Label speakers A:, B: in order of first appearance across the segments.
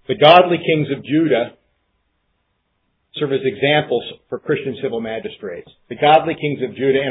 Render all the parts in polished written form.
A: The godly kings of Judah serve as examples for Christian civil magistrates. The godly kings of Judah,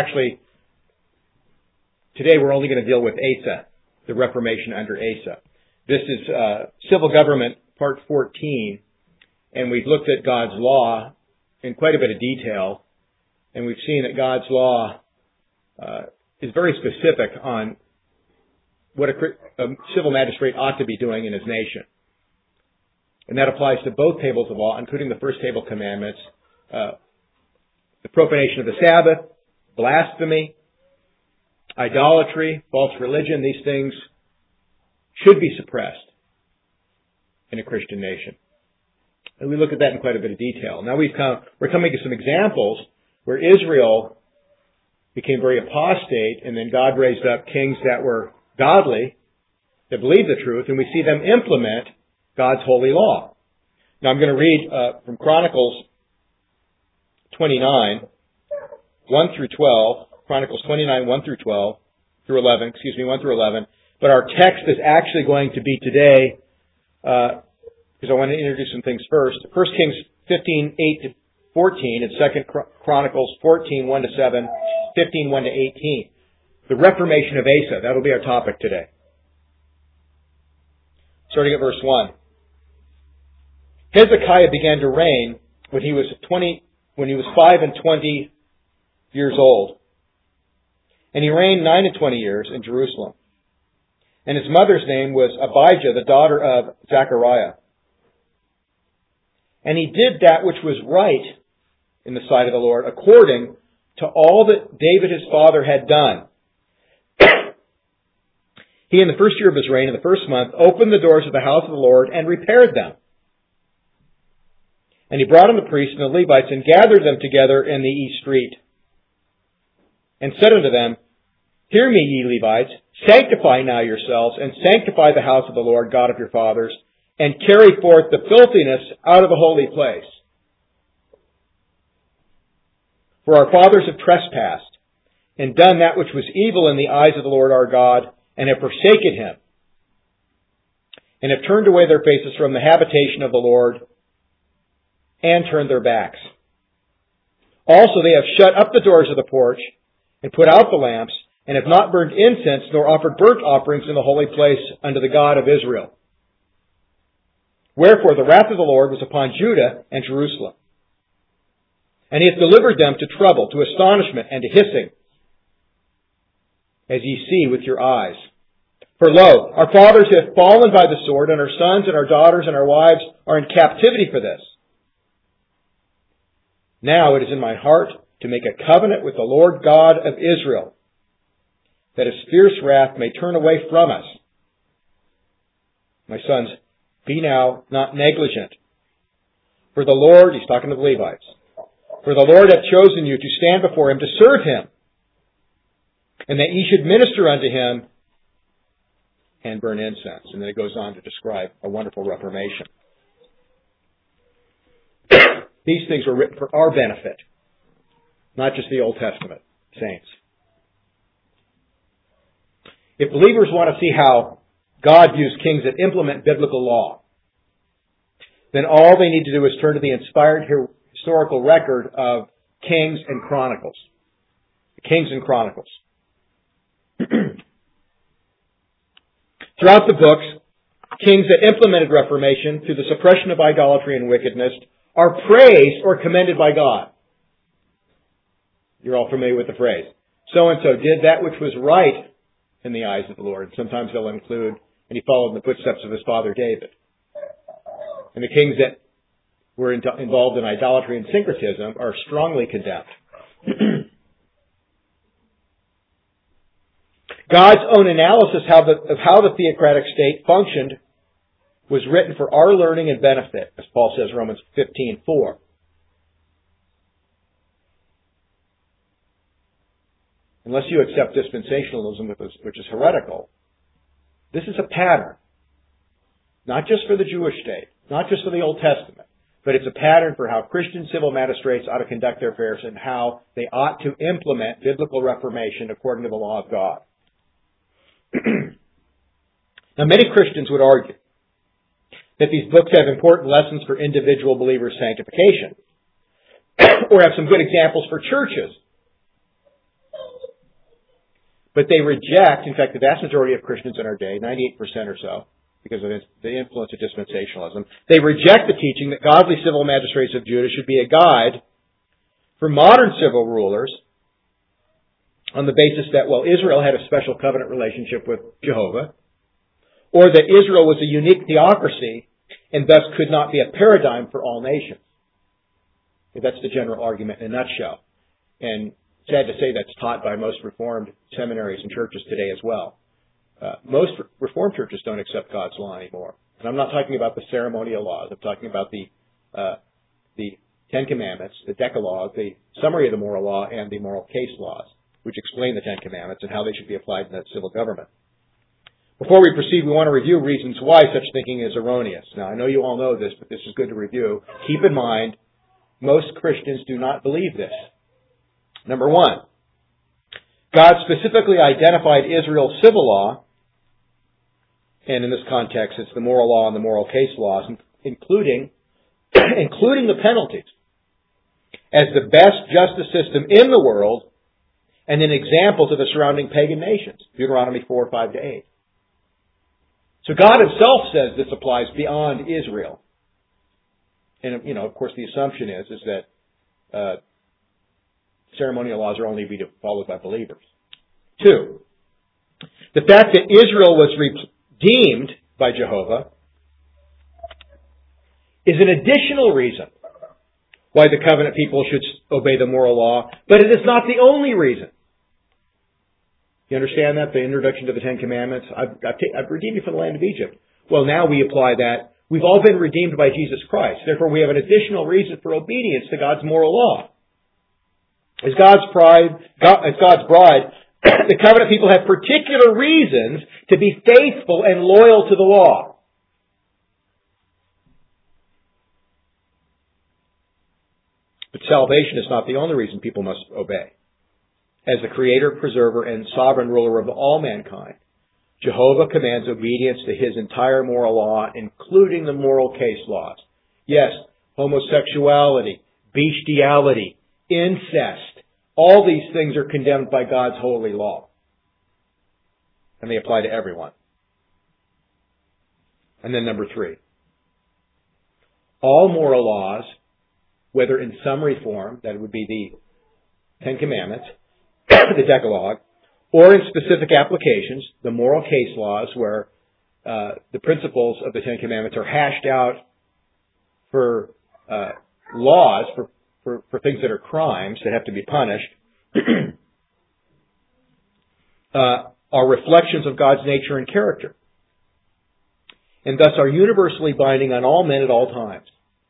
A: today we're only going to deal with Asa, the Reformation under Asa. This is Civil Government, Part 14, and we've looked at God's law in quite a bit of detail, and we've seen that God's law is very specific on what a civil magistrate ought to be doing in his nation. And that applies to both tables of law, including the first table commandments, the profanation of the Sabbath, blasphemy, idolatry, false religion. These things should be suppressed in a Christian nation. And we look at that in quite a bit of detail. Now we're coming to some examples where Israel became very apostate, and then God raised up kings that were godly, that believed the truth, and we see them implement God's holy law. Now I'm going to read from Chronicles 29, 1 through 12, Chronicles 29, 1 through 12, 1 through 11. But our text is actually going to be today, because I want to introduce some things first. 1 Kings 15, 8 to 14, and 2 Chronicles 14, 1 to 7, 15, 1 to 18. The Reformation of Asa, that'll be our topic today. Starting at verse 1. Hezekiah began to reign when he was 25 years old. And he reigned 29 years in Jerusalem. And his mother's name was Abijah, the daughter of Zechariah. And he did that which was right in the sight of the Lord, according to all that David his father had done. He, in the first year of his reign, in the first month, opened the doors of the house of the Lord and repaired them. And he brought in the priests and the Levites and gathered them together in the east street. And said unto them, Hear me, ye Levites, sanctify now yourselves, and sanctify the house of the Lord God of your fathers, and carry forth the filthiness out of the holy place. For our fathers have trespassed, and done that which was evil in the eyes of the Lord our God, and have forsaken Him, and have turned away their faces from the habitation of the Lord, and turned their backs. Also they have shut up the doors of the porch, and put out the lamps, and have not burned incense, nor offered burnt offerings in the holy place unto the God of Israel. Wherefore the wrath of the Lord was upon Judah and Jerusalem. And He hath delivered them to trouble, to astonishment, and to hissing, as ye see with your eyes. For lo, our fathers have fallen by the sword, and our sons and our daughters and our wives are in captivity for this. Now it is in my heart to make a covenant with the Lord God of Israel, that His fierce wrath may turn away from us. My sons, be now not negligent. For the Lord, he's talking to the Levites, for the Lord hath chosen you to stand before Him to serve Him, and that ye should minister unto Him and burn incense. And then it goes on to describe a wonderful reformation. These things were written for our benefit, not just the Old Testament saints. If believers want to see how God views kings that implement biblical law, then all they need to do is turn to the inspired historical record of Kings and Chronicles. Kings and Chronicles. Throughout the books, kings that implemented reformation through the suppression of idolatry and wickedness are praised or commended by God. You're all familiar with the phrase. So-and-so did that which was right in the eyes of the Lord. Sometimes they'll include, and he followed in the footsteps of his father David. And the kings that were involved in idolatry and syncretism are strongly condemned. God's own analysis of how the theocratic state functioned was written for our learning and benefit, as Paul says in Romans 15:4. Unless you accept dispensationalism, which is heretical, this is a pattern. Not just for the Jewish state, not just for the Old Testament, but it's a pattern for how Christian civil magistrates ought to conduct their affairs and how they ought to implement biblical reformation according to the law of God. Now, many Christians would argue that these books have important lessons for individual believers' sanctification, or have some good examples for churches. But they reject, in fact, the vast majority of Christians in our day, 98% or so, because of the influence of dispensationalism, they reject the teaching that godly civil magistrates of Judah should be a guide for modern civil rulers on the basis that, well, Israel had a special covenant relationship with Jehovah, or that Israel was a unique theocracy and thus could not be a paradigm for all nations. That's the general argument in a nutshell. And sad to say that's taught by most Reformed seminaries and churches today as well. Most Reformed churches don't accept God's law anymore. And I'm not talking about the ceremonial laws. I'm talking about the Ten Commandments, the Decalogue, the summary of the moral law, and the moral case laws, which explain the Ten Commandments and how they should be applied in that civil government. Before we proceed, we want to review reasons why such thinking is erroneous. Now, I know you all know this, but this is good to review. Keep in mind, most Christians do not believe this. Number one, God specifically identified Israel's civil law, and in this context, it's the moral law and the moral case laws, including the penalties, as the best justice system in the world, and an example to the surrounding pagan nations. Deuteronomy 4, 5 to 8. So God Himself says this applies beyond Israel. And, of course, the assumption is that ceremonial laws are only to be followed by believers. Two, the fact that Israel was redeemed by Jehovah is an additional reason why the covenant people should obey the moral law, but it is not the only reason. You understand that? The introduction to the Ten Commandments. I've redeemed you from the land of Egypt. Well, now we apply that. We've all been redeemed by Jesus Christ. Therefore, we have an additional reason for obedience to God's moral law. As God's bride, the covenant people have particular reasons to be faithful and loyal to the law. But salvation is not the only reason people must obey. As the Creator, Preserver, and Sovereign Ruler of all mankind, Jehovah commands obedience to His entire moral law, including the moral case laws. Yes, homosexuality, bestiality, incest, all these things are condemned by God's holy law. And they apply to everyone. And then number three. All moral laws, whether in summary form, that would be the Ten Commandments, the Decalogue, or in specific applications, the moral case laws, where the principles of the Ten Commandments are hashed out for laws, for things that are crimes that have to be punished, are reflections of God's nature and character, and thus are universally binding on all men at all times.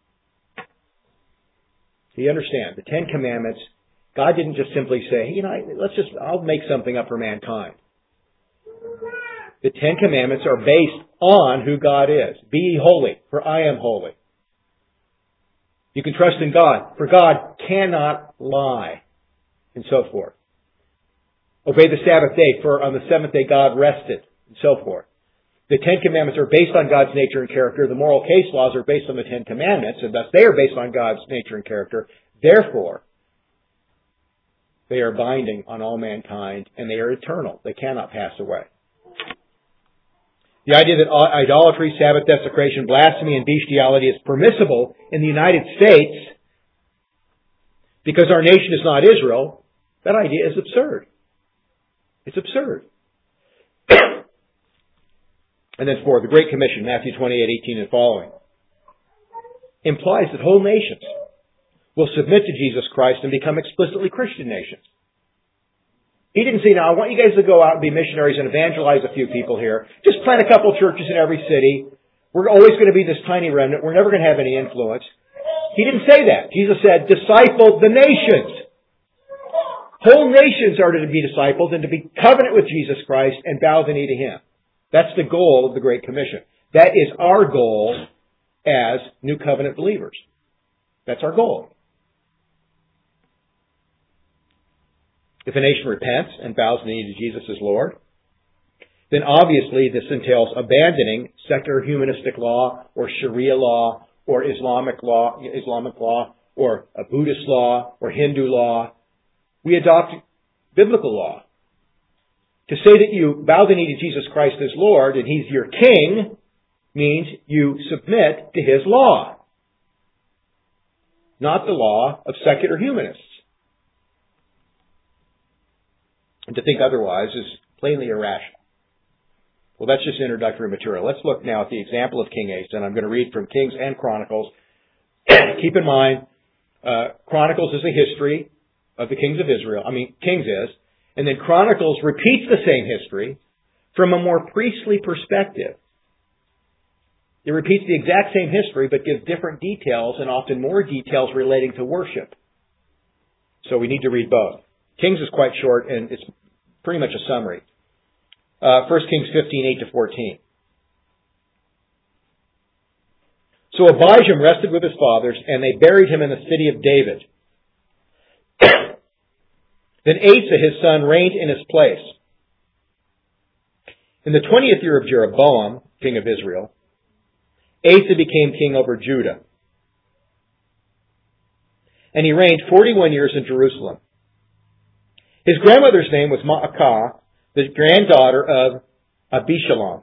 A: Do you understand? The Ten Commandments, God didn't just simply say, I'll make something up for mankind. The Ten Commandments are based on who God is. Be ye holy, for I am holy. You can trust in God, for God cannot lie, and so forth. Obey the Sabbath day, for on the seventh day God rested, and so forth. The Ten Commandments are based on God's nature and character. The moral case laws are based on the Ten Commandments, and thus they are based on God's nature and character. Therefore, they are binding on all mankind, and they are eternal. They cannot pass away. The idea that idolatry, Sabbath desecration, blasphemy, and bestiality is permissible in the United States because our nation is not Israel, that idea is absurd. It's absurd. And then four, the Great Commission, Matthew 28:18 and following, implies that whole nations will submit to Jesus Christ and become explicitly Christian nations. He didn't say, now I want you guys to go out and be missionaries and evangelize a few people here. Just plant a couple churches in every city. We're always going to be this tiny remnant. We're never going to have any influence. He didn't say that. Jesus said, disciple the nations. Whole nations are to be discipled and to be covenant with Jesus Christ and bow the knee to Him. That's the goal of the Great Commission. That is our goal as New Covenant believers. That's our goal. If a nation repents and bows the knee to Jesus as Lord, then obviously this entails abandoning secular humanistic law or Sharia law or Islamic law or a Buddhist law or Hindu law. We adopt biblical law. To say that you bow the knee to Jesus Christ as Lord and He's your King means you submit to His law, not the law of secular humanists. And to think otherwise is plainly irrational. Well, that's just introductory material. Let's look now at the example of King Asa, and I'm going to read from Kings and Chronicles. Keep in mind, Chronicles is a history of the kings of Israel. Kings is. And then Chronicles repeats the same history from a more priestly perspective. It repeats the exact same history, but gives different details and often more details relating to worship. So we need to read both. Kings is quite short, and it's pretty much a summary. 1 Kings 15:8-14. So Abijam rested with his fathers, and they buried him in the city of David. Then Asa, his son, reigned in his place. In the 20th year of Jeroboam, king of Israel, Asa became king over Judah. And he reigned 41 years in Jerusalem. His grandmother's name was Maacah, the granddaughter of Abishalom.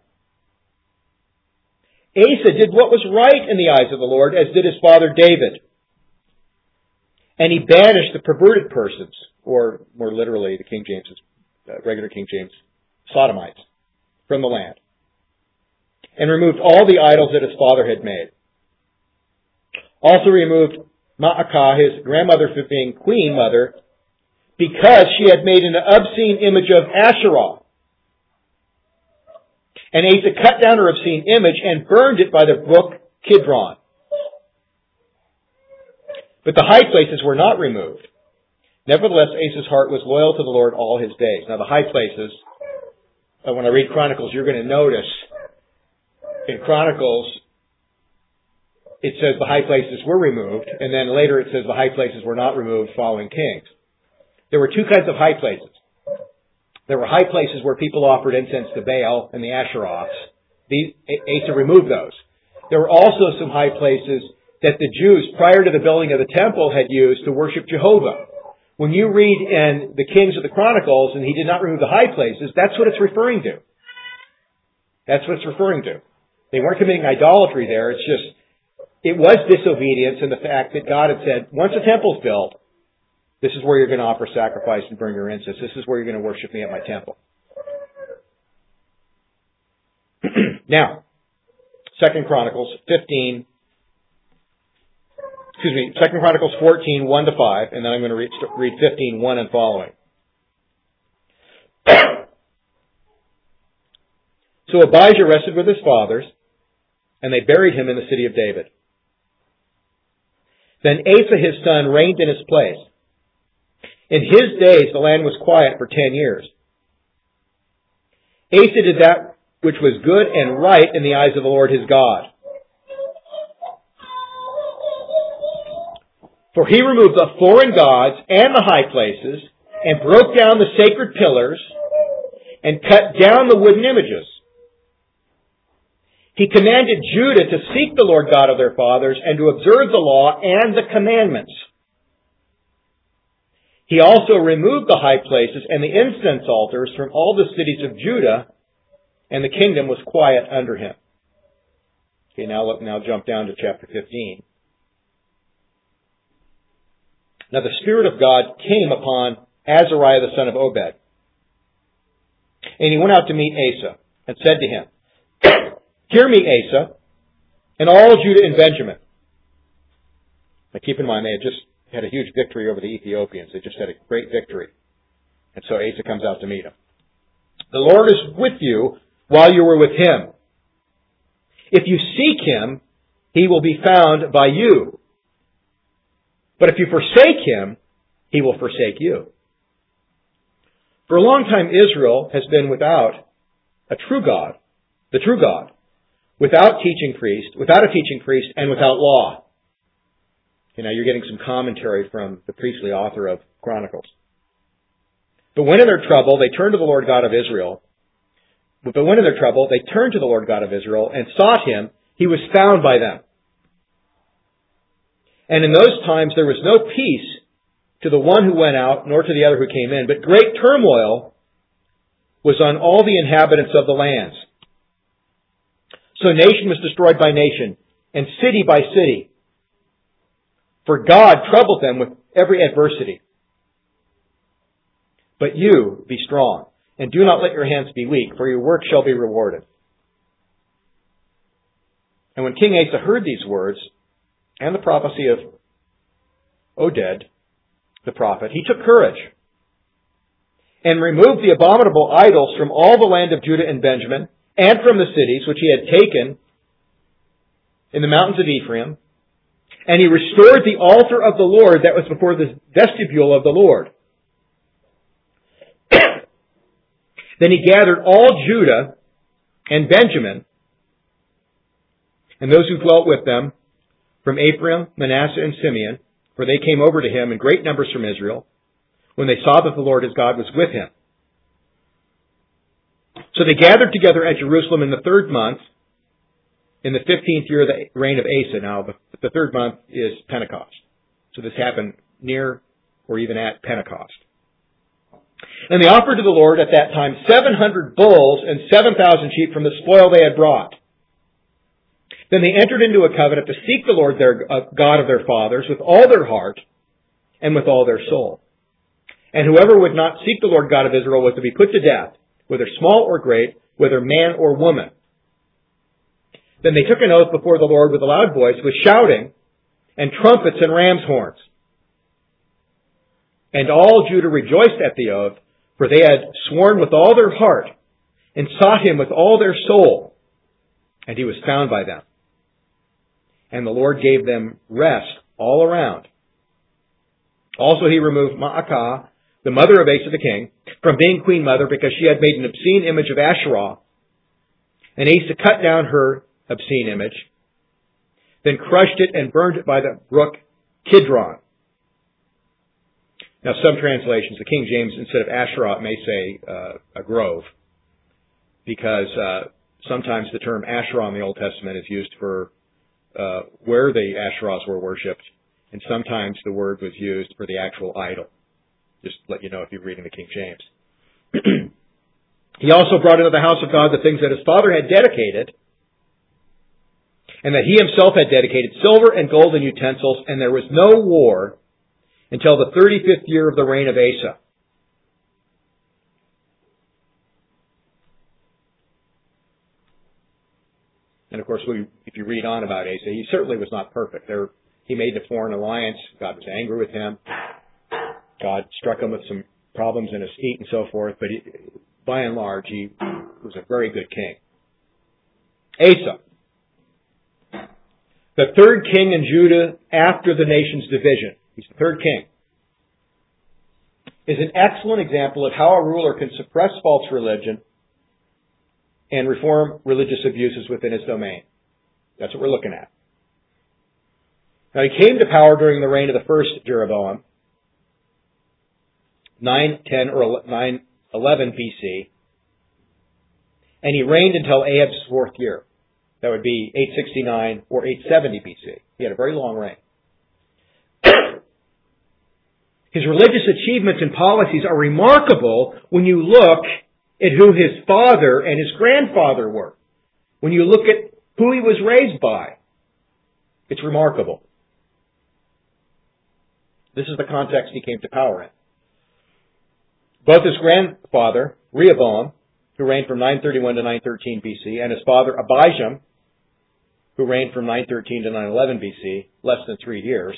A: Asa did what was right in the eyes of the Lord, as did his father David. And he banished the perverted persons, or more literally, the King James, regular King James, sodomites, from the land, and removed all the idols that his father had made. Also removed Maacah, his grandmother, for being queen mother, because she had made an obscene image of Asherah. And Asa cut down her obscene image and burned it by the brook Kidron. But the high places were not removed. Nevertheless, Asa's heart was loyal to the Lord all his days. Now the high places, when I read Chronicles, you're going to notice in Chronicles, it says the high places were removed, and then later it says the high places were not removed following kings. There were two kinds of high places. There were high places where people offered incense to Baal and the Asheroths. Asa removed those. There were also some high places that the Jews, prior to the building of the temple, had used to worship Jehovah. When you read in the Kings of the Chronicles, and he did not remove the high places, that's what it's referring to. That's what it's referring to. They weren't committing idolatry there. It's just, it was disobedience in the fact that God had said, once the temple's built, this is where you're going to offer sacrifice and burn your incense. This is where you're going to worship me at my temple. Now, 2 Chronicles 14, 1-5, and then I'm going to read 15, 1 and following. So Abijah rested with his fathers, and they buried him in the city of David. Then Asa his son reigned in his place. In his days the land was quiet for 10 years. Asa did that which was good and right in the eyes of the Lord his God. For he removed the foreign gods and the high places, and broke down the sacred pillars, and cut down the wooden images. He commanded Judah to seek the Lord God of their fathers, and to observe the law and the commandments. He also removed the high places and the incense altars from all the cities of Judah, and the kingdom was quiet under him. Okay, now jump down to chapter 15. Now the Spirit of God came upon Azariah the son of Obed. And he went out to meet Asa, and said to him, Hear me, Asa, and all Judah and Benjamin. Now keep in mind, they had just had a huge victory over the Ethiopians. They just had a great victory. And so Asa comes out to meet him. The Lord is with you while you were with him. If you seek him, he will be found by you. But if you forsake him, he will forsake you. For a long time, Israel has been without a true God, the true God, without a teaching priest, and without law. Okay, now you're getting some commentary from the priestly author of Chronicles. But when in their trouble, they turned to the Lord God of Israel, But when in their trouble, they turned to the Lord God of Israel and sought Him. He was found by them. And in those times there was no peace to the one who went out, nor to the other who came in, but great turmoil was on all the inhabitants of the lands. So nation was destroyed by nation, and city by city. For God troubled them with every adversity. But you, be strong, and do not let your hands be weak, for your work shall be rewarded. And when King Asa heard these words, and the prophecy of Oded, the prophet, he took courage, and removed the abominable idols from all the land of Judah and Benjamin, and from the cities which he had taken in the mountains of Ephraim, and he restored the altar of the Lord that was before the vestibule of the Lord. Then he gathered all Judah and Benjamin, and those who dwelt with them, from Ephraim, Manasseh, and Simeon, for they came over to him in great numbers from Israel, when they saw that the Lord his God was with him. So they gathered together at Jerusalem in the 3rd month, in the 15th year of the reign of Asa. Now, the 3rd month is Pentecost. So this happened near or even at Pentecost. And they offered to the Lord at that time 700 bulls and 7,000 sheep from the spoil they had brought. Then they entered into a covenant to seek the Lord their God of their fathers with all their heart and with all their soul. And whoever would not seek the Lord God of Israel was to be put to death, whether small or great, whether man or woman. Then they took an oath before the Lord with a loud voice, with shouting and trumpets and ram's horns. And all Judah rejoiced at the oath, for they had sworn with all their heart and sought him with all their soul. And he was found by them. And the Lord gave them rest all around. Also he removed Maacah, the mother of Asa the king, from being queen mother because she had made an obscene image of Asherah. And Asa cut down her obscene image, then crushed it and burned it by the brook Kidron. Now some translations, the King James, instead of Asherah, may say a grove, because sometimes the term Asherah in the Old Testament is used for where the Asherahs were worshipped, and sometimes the word was used for the actual idol. Just to let you know if you're reading the King James. He also brought into the house of God the things that his father had dedicated, and that he himself had dedicated, silver and gold and utensils, and there was no war until the 35th year of the reign of Asa. And of course, if you read on about Asa, he certainly was not perfect. He made the foreign alliance. God was angry with him. God struck him with some problems in his feet and so forth. But by and large, he was a very good king. Asa, the third king in Judah after the nation's division. He's the third king. Is an excellent example of how a ruler can suppress false religion and reform religious abuses within his domain. That's what we're looking at. Now he came to power during the reign of the first Jeroboam, 910 or 911 BC, and he reigned until Ahab's 4th year. That would be 869 or 870 BC. He had a very long reign. His religious achievements and policies are remarkable when you look at who his father and his grandfather were. When you look at who he was raised by, it's remarkable. This is the context he came to power in. Both his grandfather, Rehoboam, who reigned from 931 to 913 BC, and his father, Abijam, who reigned from 913 to 911 BC, less than 3 years,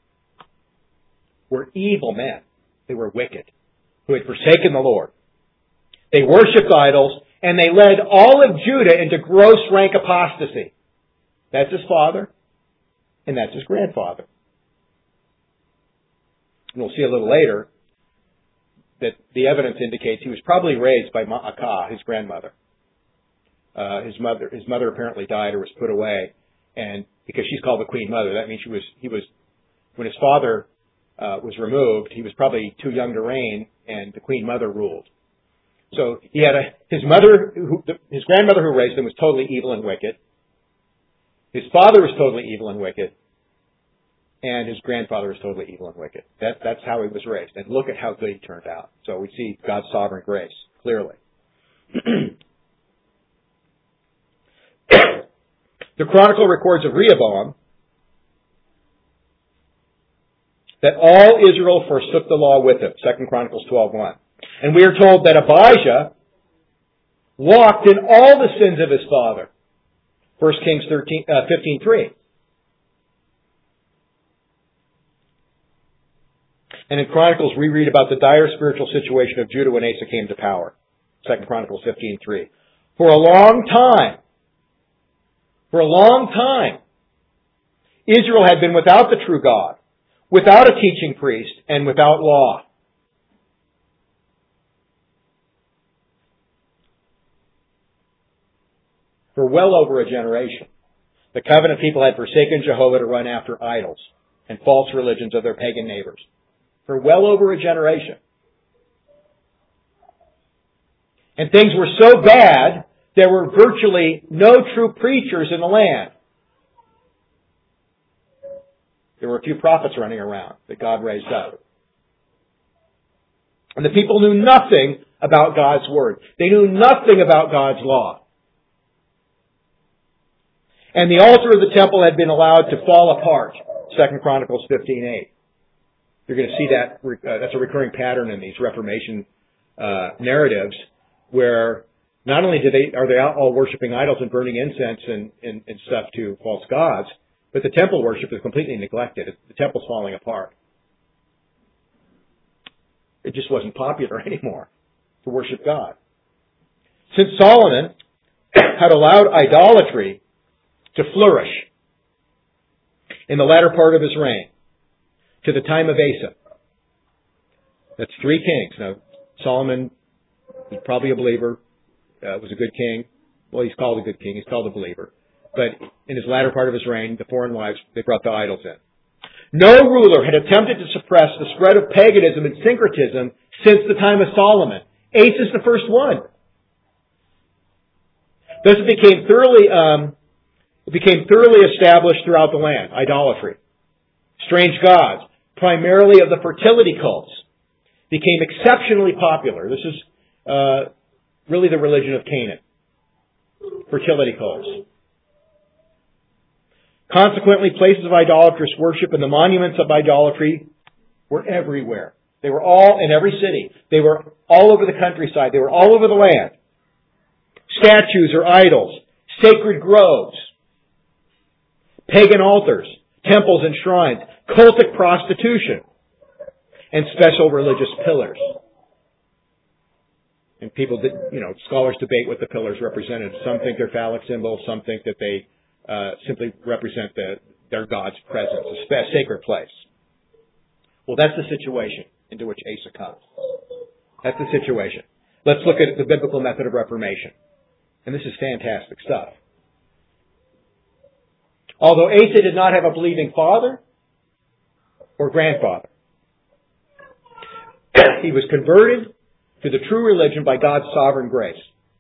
A: were evil men. They were wicked, who had forsaken the Lord. They worshipped idols, and they led all of Judah into gross rank apostasy. That's his father, and that's his grandfather. And we'll see a little later that the evidence indicates he was probably raised by Maacah, his grandmother. His mother apparently died or was put away, and because she's called the Queen Mother, that means he was when his father was removed, he was probably too young to reign, and the Queen Mother ruled. So he had his grandmother who raised him was totally evil and wicked. His father was totally evil and wicked. And his grandfather was totally evil and wicked. That's how he was raised. And look at how good he turned out. So we see God's sovereign grace, clearly. The Chronicle records of Rehoboam that all Israel forsook the law with him. 2 Chronicles 12:1. And we are told that Abijah walked in all the sins of his father. 1 Kings 15:3. And in Chronicles, we read about the dire spiritual situation of Judah when Asa came to power. 2 Chronicles 15:3. For a long time, Israel had been without the true God, without a teaching priest, and without law. For well over a generation, the covenant people had forsaken Jehovah to run after idols and false religions of their pagan neighbors. For well over a generation. And things were so bad, there were virtually no true preachers in the land. There were a few prophets running around that God raised up. And the people knew nothing about God's Word. They knew nothing about God's law. And the altar of the temple had been allowed to fall apart. 2 Chronicles 15:8. You're going to see that that's a recurring pattern in these Reformation narratives, where not only are they all worshiping idols and burning incense and stuff to false gods, but the temple worship is completely neglected. The temple's falling apart. It just wasn't popular anymore to worship God. Since Solomon had allowed idolatry to flourish in the latter part of his reign, to the time of Asa. That's 3 kings. Now, Solomon was probably a believer, was a good king. Well, he's called a good king. He's called a believer. But in his latter part of his reign, the foreign wives, they brought the idols in. No ruler had attempted to suppress the spread of paganism and syncretism since the time of Solomon. Asa is the first one. Thus it became thoroughly established throughout the land. Idolatry. Strange gods, primarily of the fertility cults, became exceptionally popular. This is really the religion of Canaan. Fertility cults. Consequently, places of idolatrous worship and the monuments of idolatry were everywhere. They were all in every city. They were all over the countryside. They were all over the land. Statues or idols, sacred groves, pagan altars, temples and shrines, cultic prostitution, and special religious pillars. And people, scholars debate what the pillars represented. Some think they're phallic symbols. Some think that they simply represent their God's presence, a sacred place. Well, that's the situation into which Asa comes. That's the situation. Let's look at the biblical method of reformation. And this is fantastic stuff. Although Asa did not have a believing father or grandfather, he was converted to the true religion by God's sovereign grace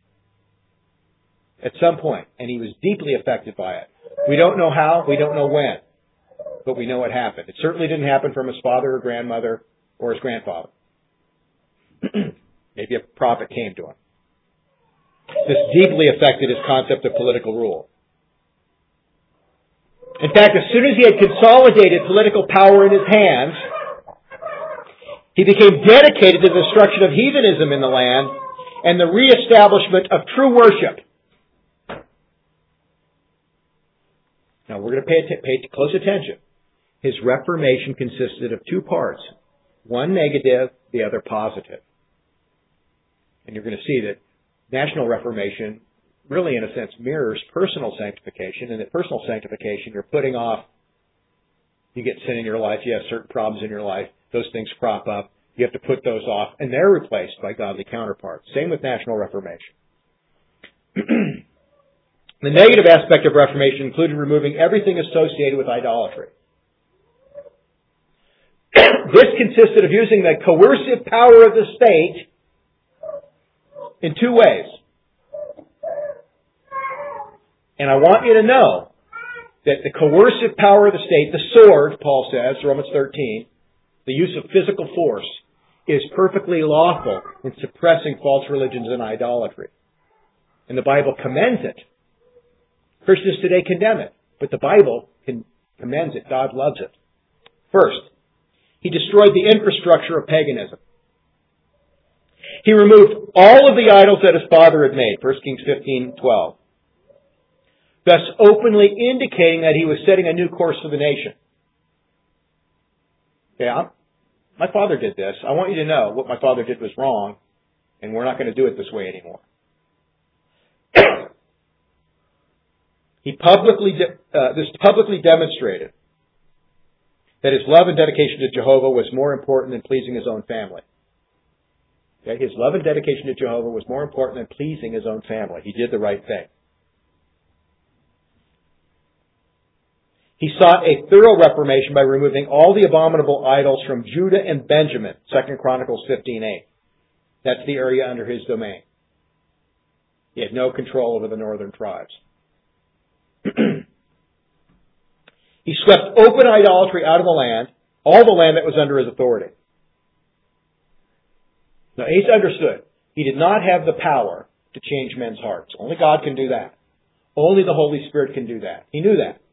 A: at some point, and he was deeply affected by it. We don't know how, we don't know when, but we know it happened. It certainly didn't happen from his father or grandmother or his grandfather. Maybe a prophet came to him. This deeply affected his concept of political rule. In fact, as soon as he had consolidated political power in his hands, he became dedicated to the destruction of heathenism in the land and the reestablishment of true worship. Now, we're going to pay close attention. His reformation consisted of 2 parts. One negative, the other positive. And you're going to see that national reformation really, in a sense, mirrors personal sanctification. And that personal sanctification, you're putting off, you get sin in your life, you have certain problems in your life, those things crop up, you have to put those off, and they're replaced by godly counterparts. Same with national reformation. The negative aspect of Reformation included removing everything associated with idolatry. This consisted of using the coercive power of the state in two ways. And I want you to know that the coercive power of the state, the sword, Paul says, Romans 13, the use of physical force, is perfectly lawful in suppressing false religions and idolatry. And the Bible commends it. Christians today condemn it, but the Bible commends it. God loves it. First, he destroyed the infrastructure of paganism. He removed all of the idols that his father had made, 1 Kings 15:12. Thus openly indicating that he was setting a new course for the nation. Okay, my father did this. I want you to know what my father did was wrong, and we're not going to do it this way anymore. This publicly demonstrated that his love and dedication to Jehovah was more important than pleasing his own family. Okay? His love and dedication to Jehovah was more important than pleasing his own family. He did the right thing. He sought a thorough reformation by removing all the abominable idols from Judah and Benjamin, 2 Chronicles 15:8. That's the area under his domain. He had no control over the northern tribes. He swept open idolatry out of the land, all the land that was under his authority. Now, Asa understood he did not have the power to change men's hearts. Only God can do that. Only the Holy Spirit can do that. He knew that.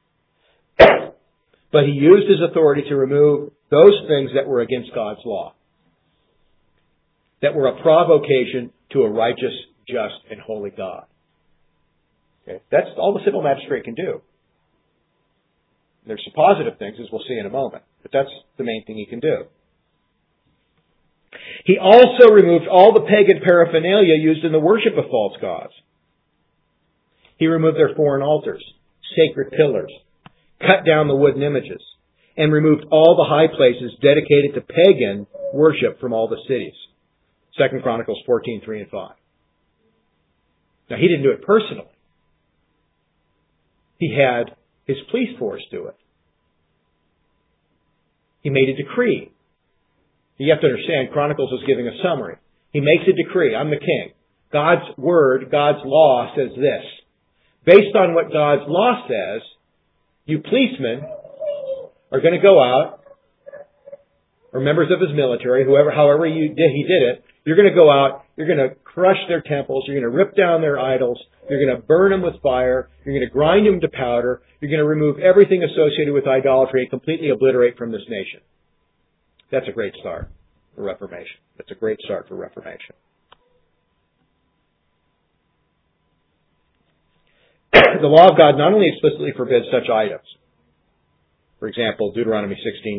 A: But he used his authority to remove those things that were against God's law, that were a provocation to a righteous, just, and holy God. Okay? That's all the civil magistrate can do. There's some positive things, as we'll see in a moment, but that's the main thing he can do. He also removed all the pagan paraphernalia used in the worship of false gods. He removed their foreign altars, sacred pillars, cut down the wooden images, and removed all the high places dedicated to pagan worship from all the cities. 2 Chronicles 14:3 and 5. Now, he didn't do it personally. He had his police force do it. He made a decree. You have to understand, Chronicles is giving a summary. He makes a decree. I'm the king. God's word, God's law says this. Based on what God's law says, you policemen are going to go out, or members of his military, however he did it, you're going to go out, you're going to crush their temples, you're going to rip down their idols, you're going to burn them with fire, you're going to grind them to powder, you're going to remove everything associated with idolatry and completely obliterate from this nation. That's a great start for Reformation. That's a great start for Reformation. The law of God not only explicitly forbids such items, for example, Deuteronomy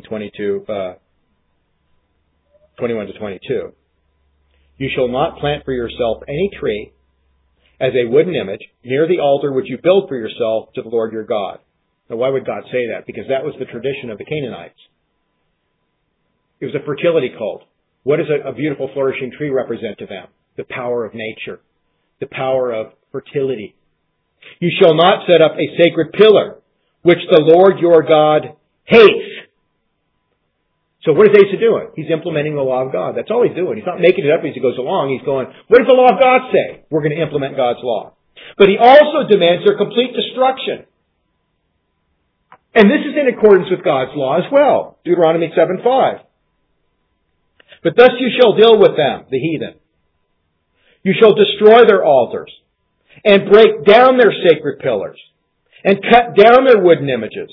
A: 16:21-22, you shall not plant for yourself any tree as a wooden image near the altar which you build for yourself to the Lord your God. Now, why would God say that? Because that was the tradition of the Canaanites. It was a fertility cult. What does a beautiful flourishing tree represent to them? The power of nature, the power of fertility. You shall not set up a sacred pillar, which the Lord your God hates. So what is Asa doing? He's implementing the law of God. That's all he's doing. He's not making it up as he goes along. He's going, what does the law of God say? We're going to implement God's law. But he also demands their complete destruction. And this is in accordance with God's law as well. Deuteronomy 7:5. But thus you shall deal with them, the heathen. You shall destroy their altars, and break down their sacred pillars, and cut down their wooden images.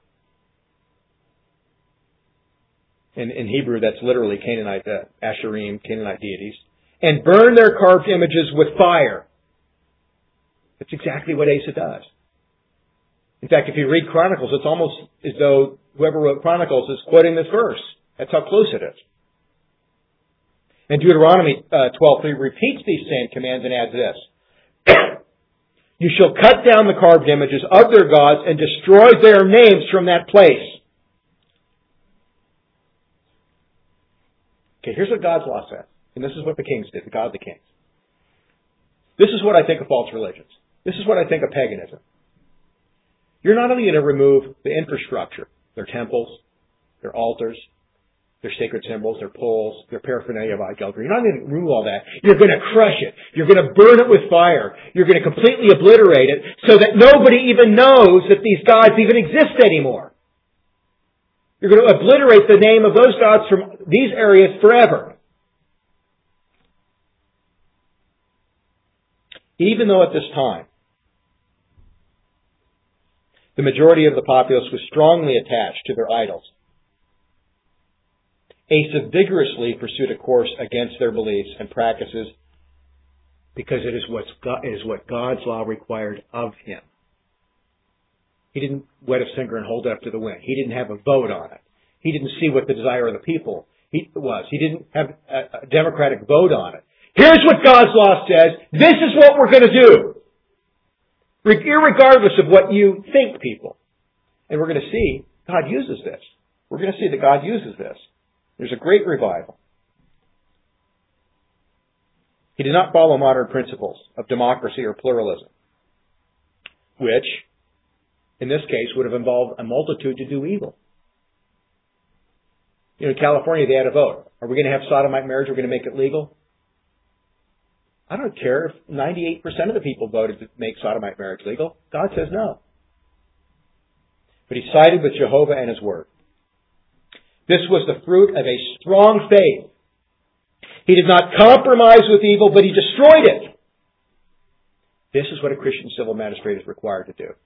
A: In Hebrew, that's literally Canaanite, Asherim, Canaanite deities. And burn their carved images with fire. That's exactly what Asa does. In fact, if you read Chronicles, it's almost as though whoever wrote Chronicles is quoting this verse. That's how close it is. And Deuteronomy 12:3 repeats these same commands and adds this. You shall cut down the carved images of their gods and destroy their names from that place. Okay, here's what God's law says. And this is what the kings did, the godly kings. This is what I think of false religions. This is what I think of paganism. You're not only going to remove the infrastructure, their temples, their altars, their sacred symbols, their poles, their paraphernalia of idolatry. You're not going to remove all that. You're going to crush it. You're going to burn it with fire. You're going to completely obliterate it so that nobody even knows that these gods even exist anymore. You're going to obliterate the name of those gods from these areas forever. Even though at this time, the majority of the populace was strongly attached to their idols, Asa vigorously pursued a course against their beliefs and practices because it is what God's law required of him. He didn't wet a finger and hold it up to the wind. He didn't have a vote on it. He didn't see what the desire of the people was. He didn't have a democratic vote on it. Here's what God's law says. This is what we're going to do. Irregardless of what you think, people. And we're going to see God uses this. We're going to see that God uses this. There's a great revival. He did not follow modern principles of democracy or pluralism, which, in this case, would have involved a multitude to do evil. In California, they had a vote. Are we going to have sodomite marriage? We're going to make it legal? I don't care if 98% of the people voted to make sodomite marriage legal. God says no. But he sided with Jehovah and his word. This was the fruit of a strong faith. He did not compromise with evil, but he destroyed it. This is what a Christian civil magistrate is required to do.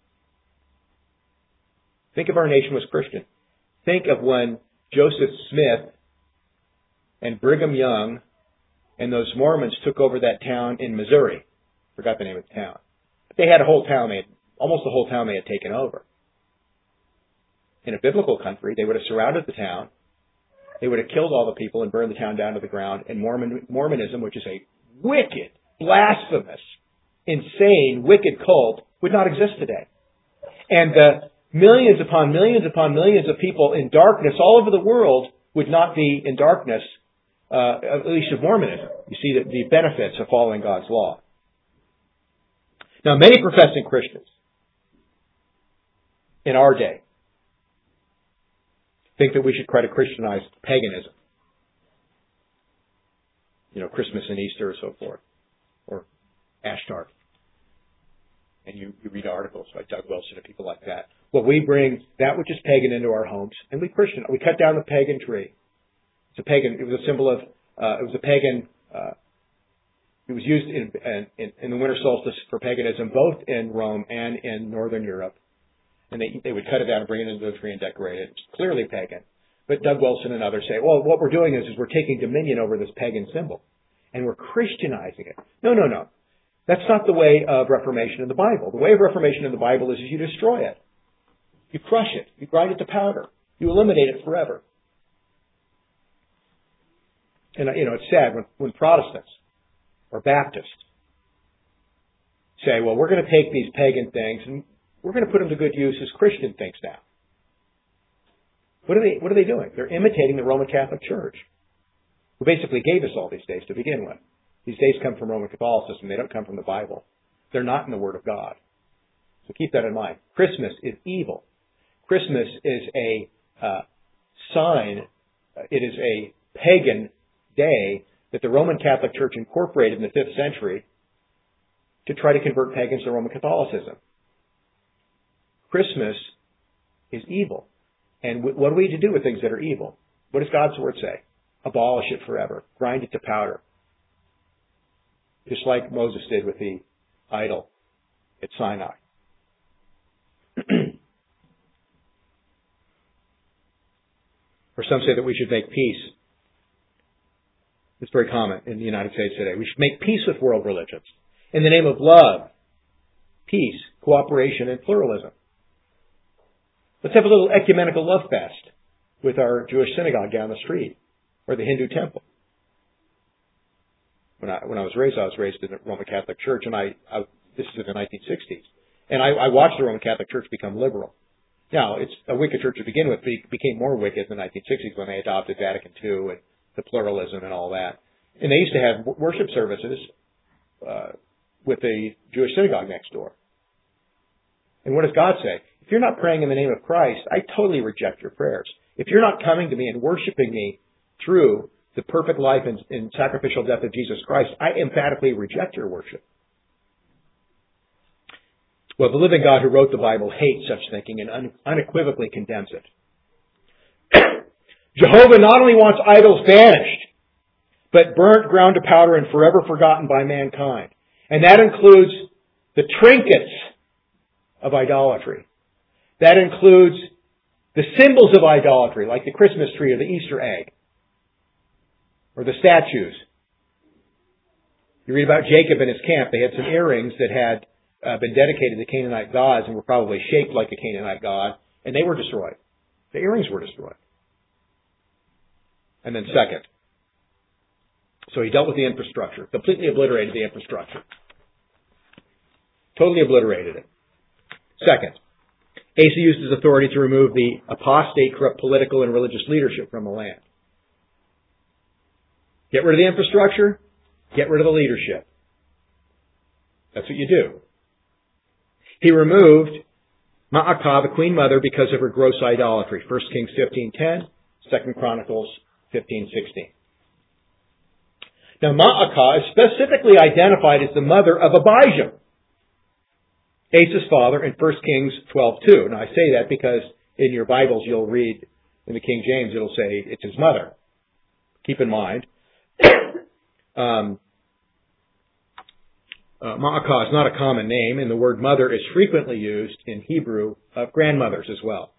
A: Think if our nation was Christian. Think of when Joseph Smith and Brigham Young and those Mormons took over that town in Missouri. Forgot the name of the town. They had almost the whole town they had taken over. In a biblical country, they would have surrounded the town. They would have killed all the people and burned the town down to the ground. And Mormonism, which is a wicked, blasphemous, insane, wicked cult, would not exist today. And the millions upon millions upon millions of people in darkness all over the world would not be in darkness, at least of Mormonism. You see the benefits of following God's law. Now, many professing Christians in our day think that we should try to Christianize paganism. Christmas and Easter or so forth. Or Ashtar. And you read articles by Doug Wilson and people like that. Well, we bring that which is pagan into our homes and we Christian. We cut down the pagan tree. It was a symbol of, it was a pagan, it was used in the winter solstice for paganism, both in Rome and in Northern Europe. And they would cut it down and bring it into the tree and decorate it. It's clearly pagan. But Doug Wilson and others say, well, what we're doing is we're taking dominion over this pagan symbol. And we're Christianizing it. No. That's not the way of Reformation in the Bible. The way of Reformation in the Bible is you destroy it. You crush it. You grind it to powder. You eliminate it forever. And, it's sad when Protestants or Baptists say, well, we're going to take these pagan things and we're going to put them to good use as Christian things now. What are they doing? They're imitating the Roman Catholic Church, who basically gave us all these days to begin with. These days come from Roman Catholicism. They don't come from the Bible. They're not in the Word of God. So keep that in mind. Christmas is evil. Christmas is a sign. It is a pagan day that the Roman Catholic Church incorporated in the 5th century to try to convert pagans to Roman Catholicism. Christmas is evil. And what do we need to do with things that are evil? What does God's Word say? Abolish it forever. Grind it to powder. Just like Moses did with the idol at Sinai. Or some say that we should make peace. It's very common in the United States today. We should make peace with world religions in the name of love, peace, cooperation, and pluralism. Let's have a little ecumenical love fest with our Jewish synagogue down the street or the Hindu temple. When I was raised in the Roman Catholic Church, and this is in the 1960s, and I watched the Roman Catholic Church become liberal. Now, it's a wicked church to begin with, but it became more wicked in the 1960s when they adopted Vatican II and the pluralism and all that. And they used to have worship services with the Jewish synagogue next door. And what does God say? If you're not praying in the name of Christ, I totally reject your prayers. If you're not coming to me and worshiping me through the perfect life and sacrificial death of Jesus Christ, I emphatically reject your worship. Well, the living God who wrote the Bible hates such thinking and unequivocally condemns it. Jehovah not only wants idols banished, but burnt, ground to powder, and forever forgotten by mankind. And that includes the trinkets of idolatry. That includes the symbols of idolatry, like the Christmas tree or the Easter egg, or the statues. You read about Jacob and his camp. They had some earrings that had been dedicated to Canaanite gods and were probably shaped like a Canaanite god, and they were destroyed. The earrings were destroyed. And then second, so he dealt with the infrastructure, completely obliterated the infrastructure. Totally obliterated it. Second, Asa used his authority to remove the apostate, corrupt political and religious leadership from the land. Get rid of the infrastructure, get rid of the leadership. That's what you do. He removed Ma'akah, the queen mother, because of her gross idolatry. 1 Kings 15:10, 2 Chronicles 15:16. Now, Ma'akah is specifically identified as the mother of Abijam, Asa's father, in 1 Kings 12:2. Now, I say that because in your Bibles you'll read, in the King James, it'll say it's his mother. Keep in mind, Ma'akah is not a common name, and the word mother is frequently used in Hebrew of grandmothers as well.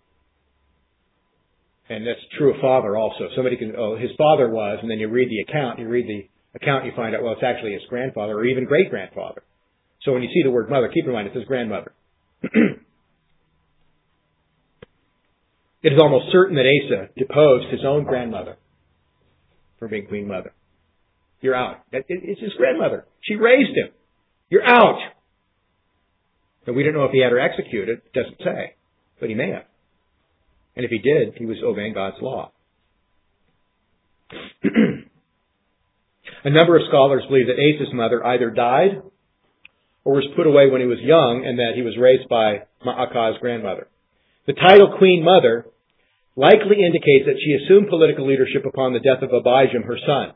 A: And that's true of father also. Somebody can, his father was, and then you read the account, you find out, well, it's actually his grandfather or even great-grandfather. So when you see the word mother, keep in mind it's his grandmother. It is almost certain that Asa deposed his own grandmother for being queen mother. You're out. It's his grandmother. She raised him. You're out. And we don't know if he had her executed. It doesn't say. But he may have. And if he did, he was obeying God's law. A number of scholars believe that Asa's mother either died or was put away when he was young and that he was raised by Ma'akah's grandmother. The title Queen Mother likely indicates that she assumed political leadership upon the death of Abijam, her son,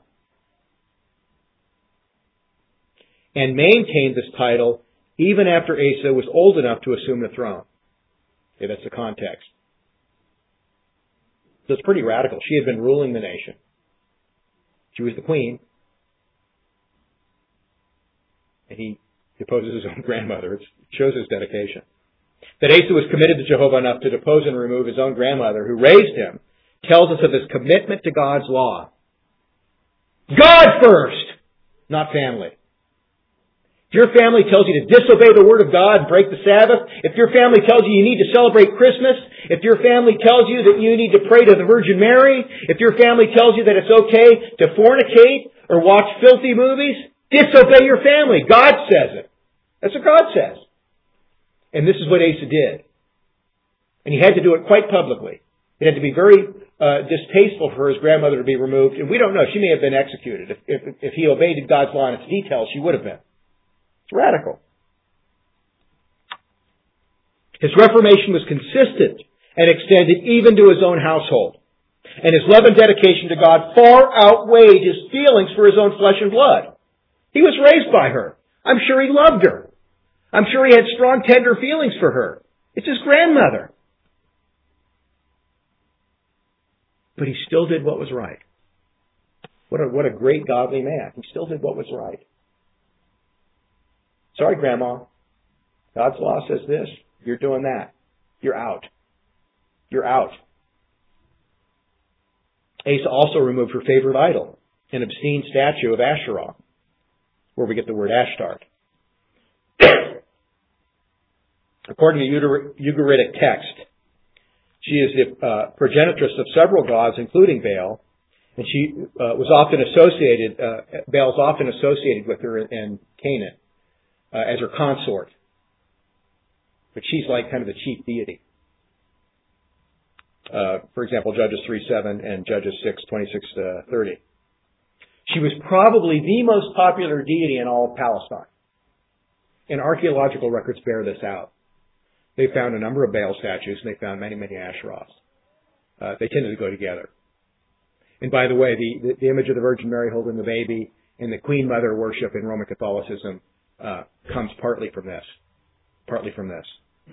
A: and maintained this title even after Asa was old enough to assume the throne. Okay, that's the context. So it's pretty radical. She had been ruling the nation. She was the queen. And he deposes his own grandmother. It shows his dedication. That Asa was committed to Jehovah enough to depose and remove his own grandmother who raised him tells us of his commitment to God's law. God first, not family. If your family tells you to disobey the Word of God and break the Sabbath, if your family tells you you need to celebrate Christmas, if your family tells you that you need to pray to the Virgin Mary, if your family tells you that it's okay to fornicate or watch filthy movies, disobey your family. God says it. That's what God says. And this is what Asa did. And he had to do it quite publicly. It had to be very distasteful for his grandmother to be removed. And we don't know. She may have been executed. If he obeyed God's law in its details, she would have been. It's radical. His reformation was consistent and extended even to his own household. And his love and dedication to God far outweighed his feelings for his own flesh and blood. He was raised by her. I'm sure he loved her. I'm sure he had strong, tender feelings for her. It's his grandmother. But he still did what was right. What a great godly man. He still did what was right. Sorry, Grandma. God's law says this. You're doing that. You're out. You're out. Asa also removed her favorite idol, an obscene statue of Asherah, where we get the word Ashtart. According to Ugaritic text, she is the progenitress of several gods, including Baal, and she was often associated. Baal is often associated with her in Canaan as her consort, but she's like kind of the chief deity. For example, Judges 3:7 and Judges 6:26-30. She was probably the most popular deity in all of Palestine, and archaeological records bear this out. They found a number of Baal statues, and they found many, many Asherahs. They tended to go together. And by the way, the image of the Virgin Mary holding the baby and the Queen Mother worship in Roman Catholicism comes partly from this. Partly from this.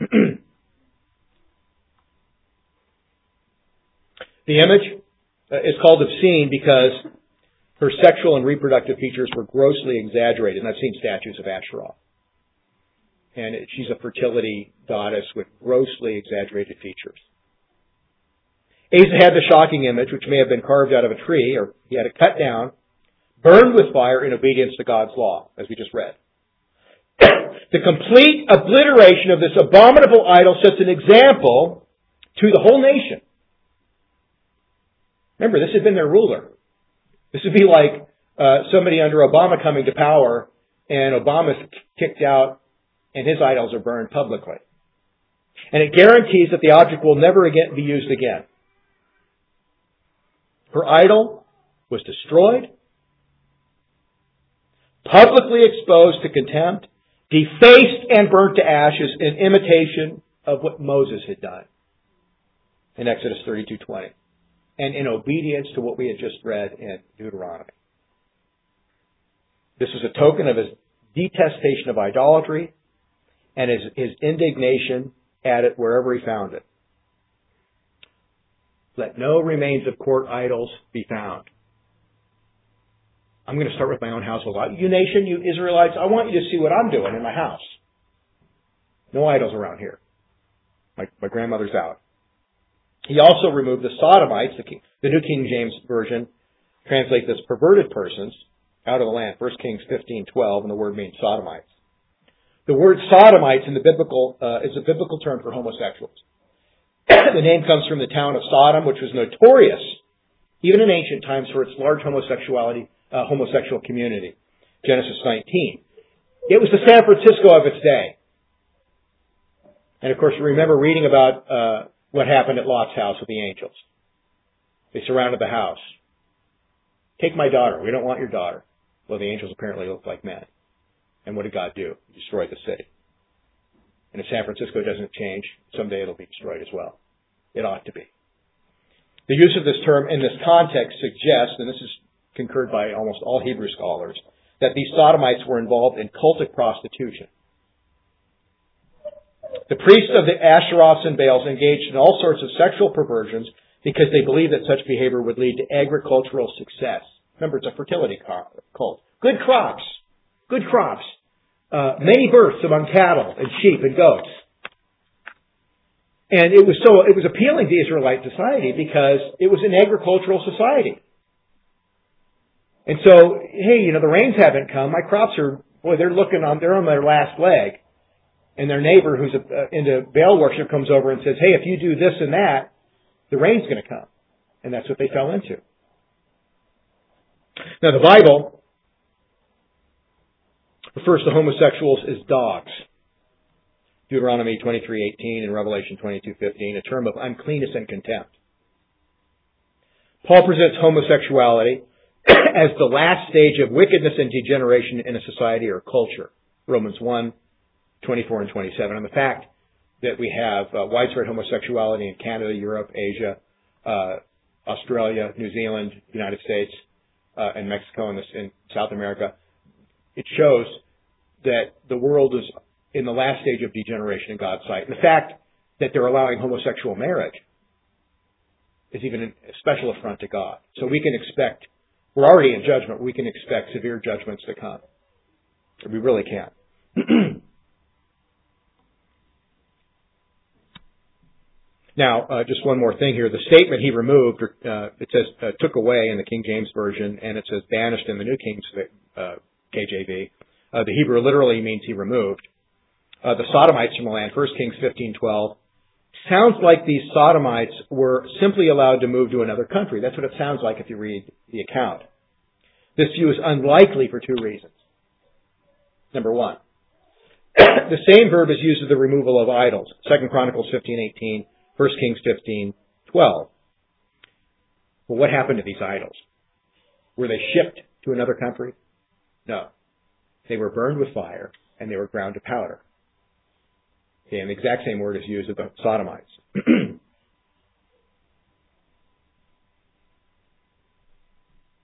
A: The image is called obscene because her sexual and reproductive features were grossly exaggerated. And I've seen statues of Asherah. And she's a fertility goddess with grossly exaggerated features. Asa had the shocking image, which may have been carved out of a tree, or he had it cut down, burned with fire in obedience to God's law, as we just read. The complete obliteration of this abominable idol sets an example to the whole nation. Remember, this had been their ruler. This would be like somebody under Obama coming to power, and Obama's kicked out, and his idols are burned publicly. And it guarantees that the object will never again be used again. Her idol was destroyed, publicly exposed to contempt, defaced and burnt to ashes in imitation of what Moses had done in Exodus 32:20, and in obedience to what we had just read in Deuteronomy. This was a token of his detestation of idolatry and his indignation at it wherever he found it. Let no remains of court idols be found. I'm going to start with my own household. You nation, you Israelites, I want you to see what I'm doing in my house. No idols around here. My grandmother's out. He also removed the sodomites. The New King James Version translates as perverted persons out of the land. 1 Kings 15:12, and the word means sodomites. The word sodomites in the biblical is a biblical term for homosexuals. The name comes from the town of Sodom, which was notorious, even in ancient times, for its large homosexual community. Genesis 19. It was the San Francisco of its day. And of course, you remember reading about what happened at Lot's house with the angels. They surrounded the house. Take my daughter. We don't want your daughter. Well, the angels apparently looked like men. And what did God do? He destroyed the city. And if San Francisco doesn't change, someday it'll be destroyed as well. It ought to be. The use of this term in this context suggests, and this is concurred by almost all Hebrew scholars, that these sodomites were involved in cultic prostitution. The priests of the Asheroths and Baals engaged in all sorts of sexual perversions because they believed that such behavior would lead to agricultural success. Remember, it's a fertility cult. Good crops. Good crops. Many births among cattle and sheep and goats. And it was appealing to Israelite society because it was an agricultural society. And so, hey, the rains haven't come. My crops they're on their last leg. And their neighbor who's into Baal worship comes over and says, hey, if you do this and that, the rain's going to come. And that's what they fell into. Now, the Bible refers to homosexuals as dogs. Deuteronomy 23:18 and Revelation 22:15, a term of uncleanness and contempt. Paul presents homosexuality as the last stage of wickedness and degeneration in a society or culture. Romans 1:24 and 27. And the fact that we have widespread homosexuality in Canada, Europe, Asia, Australia, New Zealand, United States, and Mexico, and in South America, it shows that the world is in the last stage of degeneration in God's sight. And the fact that they're allowing homosexual marriage is even a special affront to God. So we can expect, we're already in judgment, we can expect severe judgments to come. We really can. Now, just one more thing here. The statement he removed, it says took away in the King James Version, and it says banished in the New King KJV. The Hebrew literally means he removed. The Sodomites from the land, 1 Kings 15:12. Sounds like these Sodomites were simply allowed to move to another country. That's what it sounds like if you read the account. This view is unlikely for two reasons. Number one, the same verb is used for the removal of idols. 2 Chronicles 15:18, 1 Kings 15:12. Well, what happened to these idols? Were they shipped to another country? No. They were burned with fire, and they were ground to powder. Okay, and the exact same word is used of the Sodomites.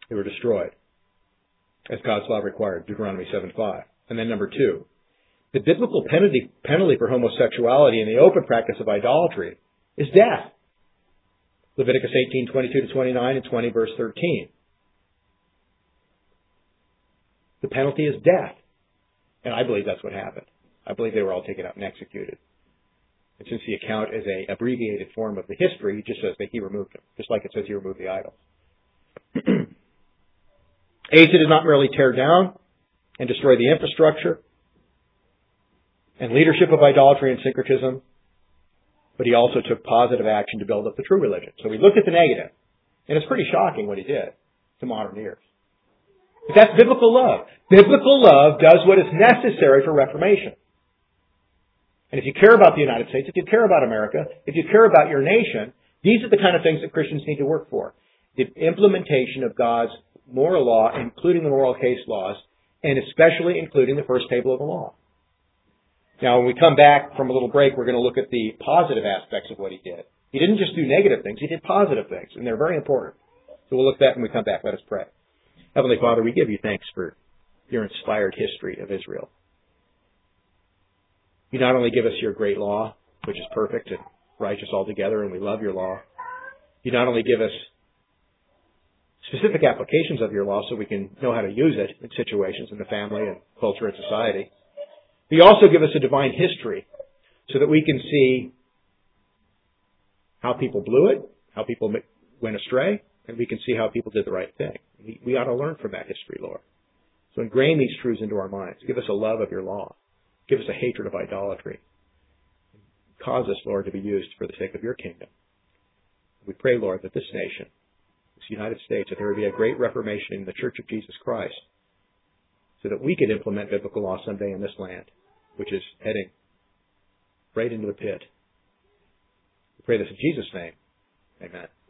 A: They were destroyed, as God's law required, Deuteronomy 7:5. And then number 2, the biblical penalty for homosexuality and the open practice of idolatry is death. Leviticus 18:22-29 and 20 verse 13. The penalty is death. And I believe that's what happened. I believe they were all taken out and executed. And since the account is an abbreviated form of the history, it just says that he removed them, just like it says he removed the idols. Asa did not merely tear down and destroy the infrastructure and leadership of idolatry and syncretism, but he also took positive action to build up the true religion. So we looked at the negative, and it's pretty shocking what he did to modern ears. But that's biblical love. Biblical love does what is necessary for reformation. And if you care about the United States, if you care about America, if you care about your nation, these are the kind of things that Christians need to work for. The implementation of God's moral law, including the moral case laws, and especially including the first table of the law. Now, when we come back from a little break, we're going to look at the positive aspects of what he did. He didn't just do negative things, he did positive things, and they're very important. So we'll look at that when we come back. Let us pray. Heavenly Father, we give you thanks for your inspired history of Israel. You not only give us your great law, which is perfect and righteous altogether, and we love your law. You not only give us specific applications of your law so we can know how to use it in situations in the family and culture and society, but you also give us a divine history so that we can see how people blew it, how people went astray, and we can see how people did the right thing. We ought to learn from that history, Lord. So ingrain these truths into our minds. Give us a love of your law. Give us a hatred of idolatry. Cause us, Lord, to be used for the sake of your kingdom. We pray, Lord, that this nation, this United States, that there would be a great reformation in the Church of Jesus Christ so that we could implement biblical law someday in this land, which is heading right into the pit. We pray this in Jesus' name. Amen.